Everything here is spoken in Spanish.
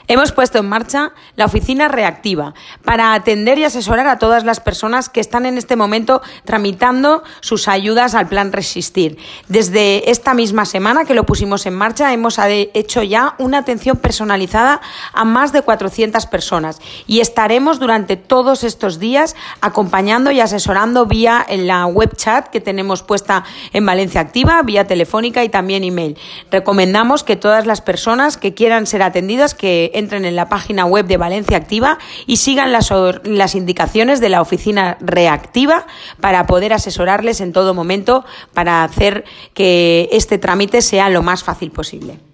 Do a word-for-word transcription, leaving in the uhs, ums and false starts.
Hemos puesto en marcha la oficina reactiva para atender y asesorar a todas las personas que están en este momento tramitando sus ayudas al Plan Resistir. Desde esta misma semana que lo pusimos en marcha hemos hecho ya una atención personalizada a más de cuatrocientas personas y estaremos durante todos estos días acompañando y asesorando vía en la web chat que tenemos puesta en Valencia Activa, vía telefónica y también email. Recomendamos que todas las personas que quieran ser atendidas que entren en la página web de Valencia Activa y sigan las, las indicaciones de la oficina reactiva para poder asesorarles en todo momento para hacer que este trámite sea lo más fácil posible.